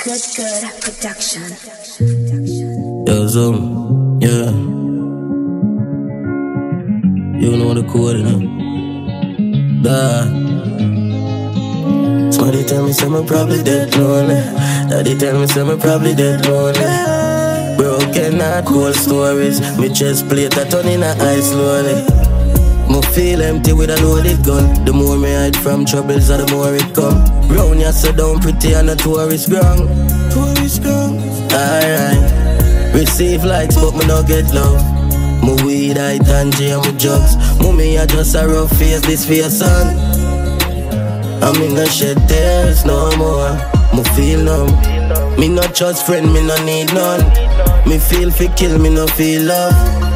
Good production. Yo, Zoom, yeah. You know the code, you know. Somebody tell me some probably dead lonely. Daddy tell me some probably dead lonely. Broken heart, cold stories. Me chest plate a turn in a ice slowly. Me feel empty with a loaded gun. The more me hide from troubles, the more it come. Round ya so down pretty and a tourist ground. Tourist ground. Alright. Receive likes but me no get love. Me weed, I tangy and me drugs. Mommy I just a rough face, this face son. I me no shed tears no more. Me feel numb. Me no trust friend, me no need none. Me feel fi kill, me no feel love.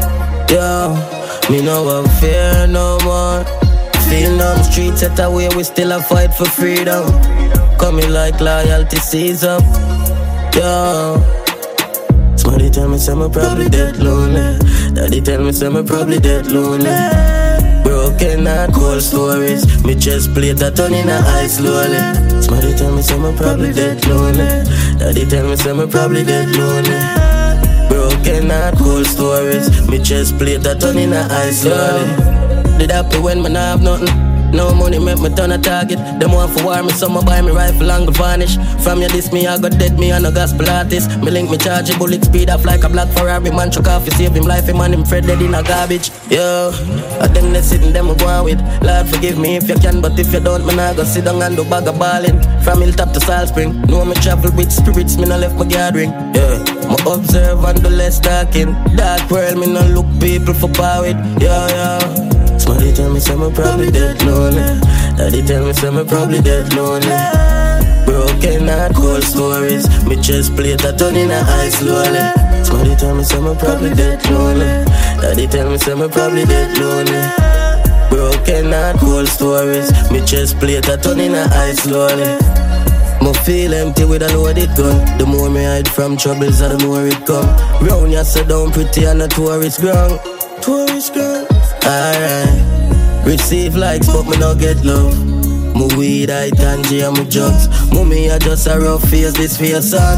Yo. Me no have fear no more. Feel numb, streets set away, we still a fight for freedom. Coming like loyalty sees up. Yo. Somebody tell me some probably dead lonely. Daddy tell me some probably dead lonely. Broken heart, cold stories. Me chest plate a turn in a ice slowly. Somebody tell me some probably dead lonely. Daddy tell me some probably dead lonely. Broken heart, cold stories. Me chest plate a turn in a ice slowly. Did happy when me nah have nothing. No money make me turn a target. Them want for war me, so me buy me rifle and go vanish. From you this me I got dead, me and a gospel artist. Me link me charge a bullet speed off like a black Ferrari. Man chuck off, he save him life, him and him Fred dead in a garbage. Yo, I them they sitting them go on with. Lord forgive me if you can, but if you don't, me nah go sit down and do bag of ballin'. From Hilltop to Salt Spring, know me travel with spirits, me no left my gathering. Yeah, me observe and do less talking. Dark world, me no look people for power with. Yeah. Somebody tell me some probably dead lonely. Daddy tell me some probably dead lonely. Broken heart, cold stories. Me chest plate a turn in a ice slowly. Somebody tell me some probably dead lonely. Daddy tell me some probably dead lonely. Broken heart, cold stories. Me chest plate a turn in a ice slowly. Me feel empty with a loaded gun. The more me hide from troubles, the more it come. Round ya so down pretty and a tourist ground. Tourist ground. Alright. Receive likes but me no get love. Me weed, I tangy and me drugs. Mommy I just a rough face, this face son.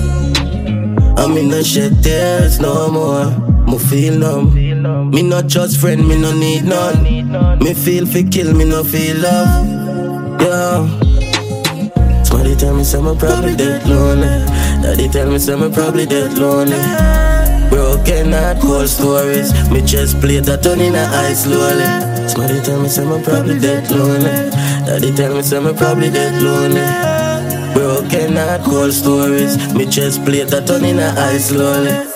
I me no shed tears no more. Me feel numb. Me no trust friend, me no need none. Me feel fi kill, me no feel love. Yeah. Somebody tell me some probably dead lonely. Daddy tell me some probably dead lonely. Broken heart, cold stories. Me chest plate a turn in a ice slowly. Somebody tell me some probably dead lonely. Daddy tell me some probably dead lonely. Broken heart, cold stories. Me chest plate a turn in a ice slowly.